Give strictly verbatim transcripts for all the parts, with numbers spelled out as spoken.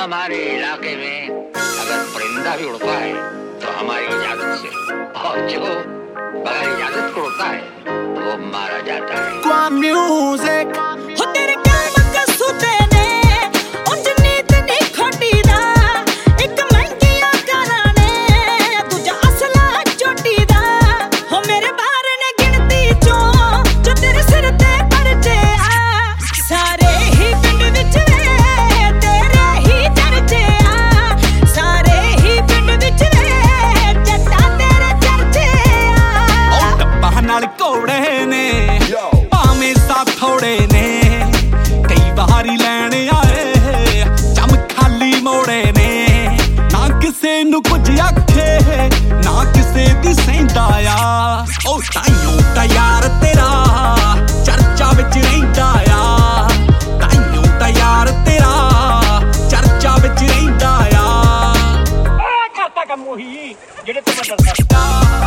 हमारे इलाके में अगर परिंदा भी उड़ता है तो हमारी इजाजत से, और जो बगैर इजाजत को उड़ता है वो मारा जाता है। म्यूजिक घोड़े ने भावें सा थोड़े ने कई बारी लैन आए चम खाली मोड़े ने ना किसे नू कुछ आखे ना किसे दी सहिंदा आ ओ ताइयों ता यार तेरा चर्चा विच रहिंदा आ ताइयों ता यार तेरा चर्चा विच रहिंदा आ खाता कम ओही जेड़े तू मैं दसदा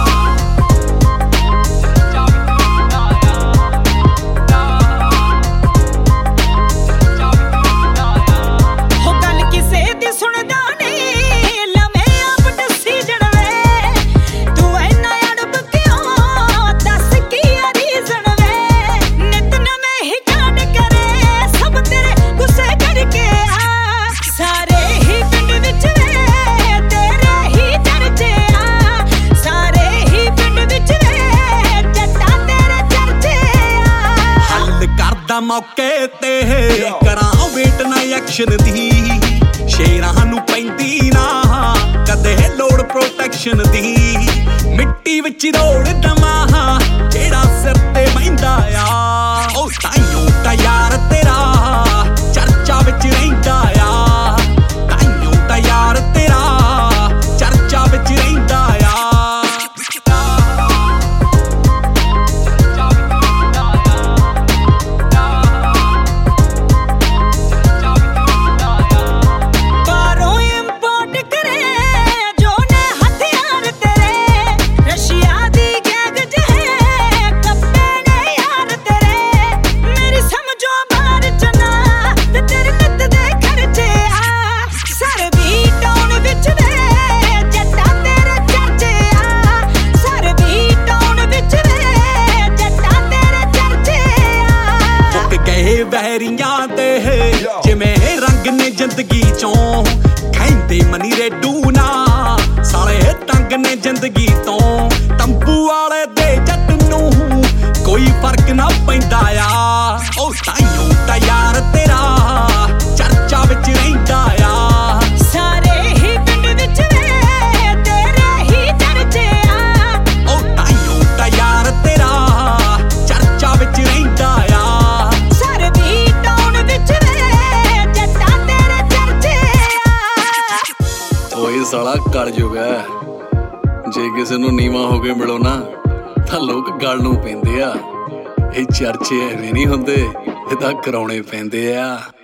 मौके ते करां वेट ना एक्शन दी शेरां नू पैंदी ना कदे लोड़ प्रोटेक्शन दी मिट्टी विच रोड़ दमा जेड़ा सिर ते बहिंदा आ ओ ताइयों ता यार तेरा चर्चा विच रहिंदा आ ताइयों ता यार तेरा चर्चा विच रहिंदा आ बहरियां दे जिमें रंग ने जिंदगी चों कहंदे मनी रेडू ना साले तंग ने जिंदगी तो तंबू वाले दे जट नू कोई फर्क ना पैंदा आ ओ ताइयों ता यार तेरा चर्चा विच रहिंदा आ सारे ही पिंड विच वे तेरे ही चर्चे आ ओ ताइयों ता यार तेरा चर्चा विच रहिंदा आ साला कलयुग है जे किसी नू नीवा हो के मिलो ना तां लोग गल नू पैंदे आ। ये चर्चे एवें नहीं हुंदे, ये तां कराउणे पैंदे आ।